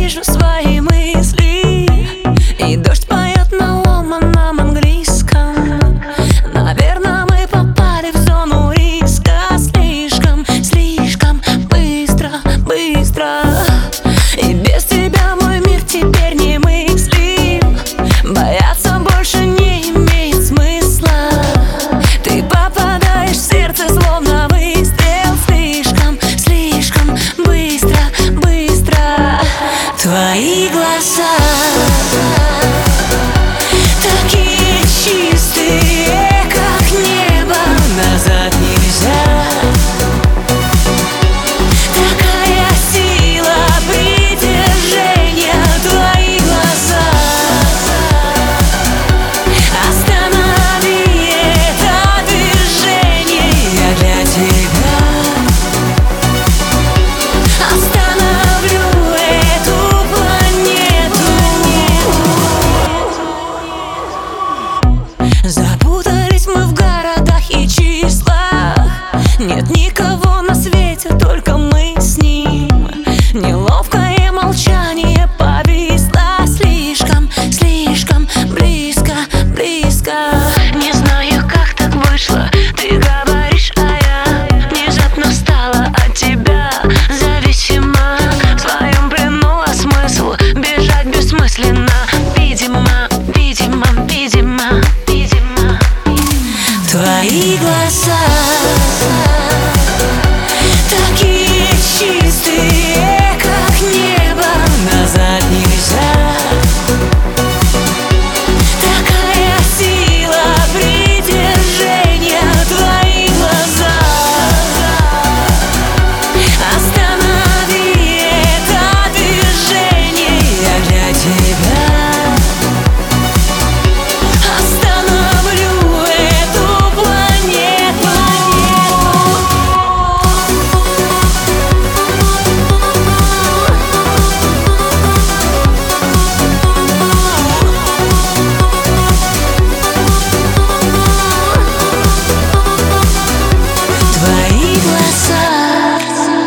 вижу свои мысли, и дождь поет на ломаном английском. Наверное, мы попали в зону риска. Слишком, слишком быстро, быстро. И без тебя мой мир теперь не мыслим. Бояться больше не имеет смысла. Ты попадаешь в сердце, словно выстрел. Слишком, слишком быстро, быстро. Твои глаза такие чистые, как небо. Назад нельзя. Такая сила притяжения. Твои глаза останови это движение. Я для тебя остановлю эту планету. Запутались мы в городах и числах. Нет никого на свете, только мы с ним. Неловкое молчание повисло. Слишком, слишком близко, близко. Не знаю, как так вышло. Ты говоришь, а я внезапно стала от тебя зависима. В своем плену, а смысл бежать бессмысленно. Видимо, видимо, видимо, видимо. Твои глаза такие чистые, как небо. Назад нельзя. Такая сила притяжения. Твои глаза останови это движение. Я для тебя остановлю эту планету. Твои глаза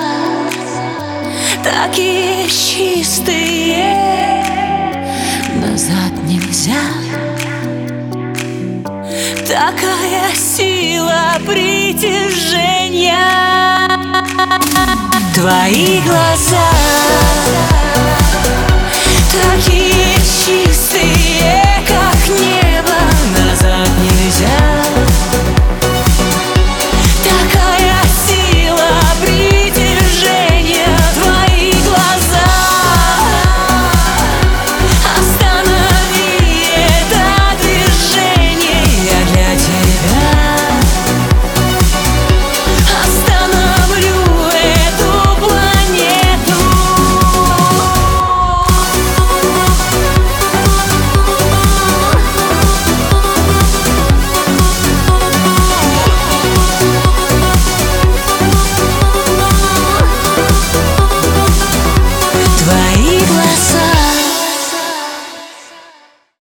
такие чистые, назад нельзя. Такая сила притяжения. Твои глаза такие